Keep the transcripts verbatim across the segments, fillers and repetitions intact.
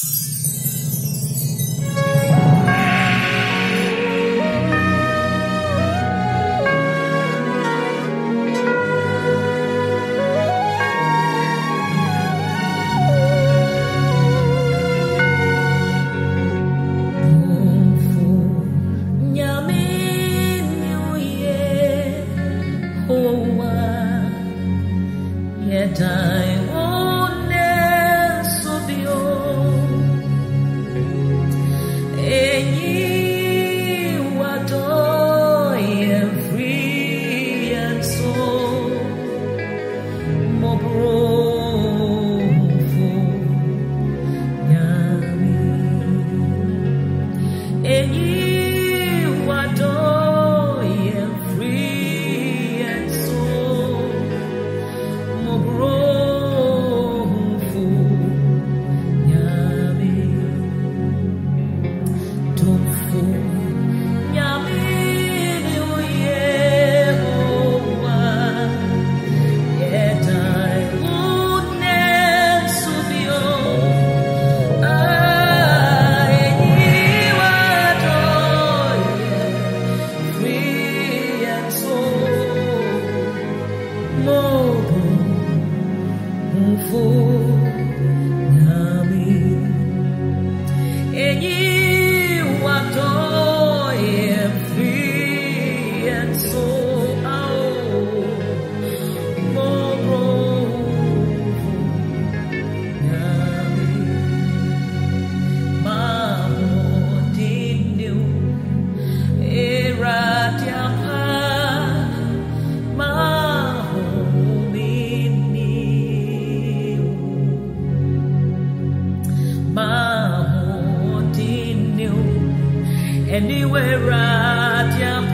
Anywhere at your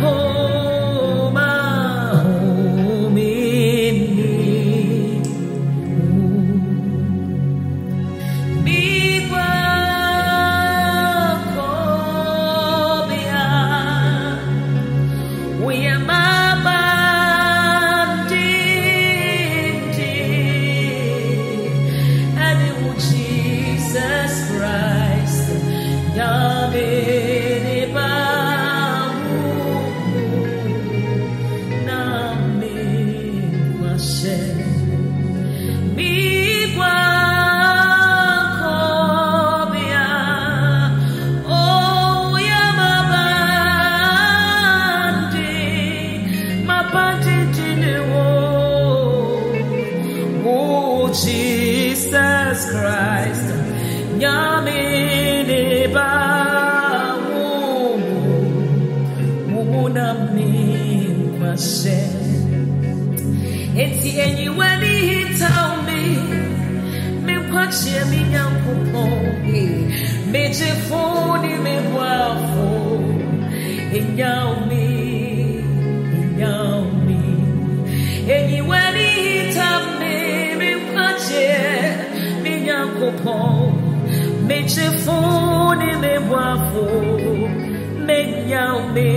home, home in me. Big one, we are my bandit, and it was Jesus Christ, Yahweh. Jesus Christ, Nyamini ba Mumunami kwashe. Eti anywhere he tell me, me kwache mi nyankopon, me jefoni me wafo, inyami, inyami. Anywhere he tell me, me kwache mi nyankopon, me jefoni me wafo, me nyami,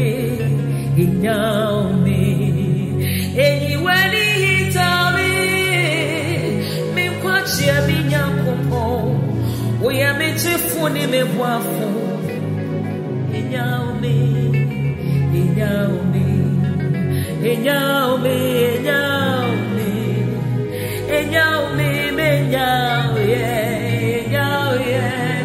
inyami. Anywhere he tell me, me kwache mi nyankopon, we are me jefoni me wafo, inyami, inyami. Enyaume, enyaume, enyaume, enyauye, enyauye,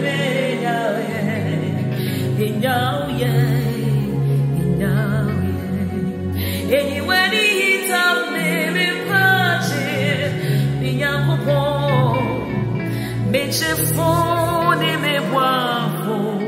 enyauye, enyauye, enyauye. Anywhere he tell me, me kwache, me nyankopon, me chefoni me wafo.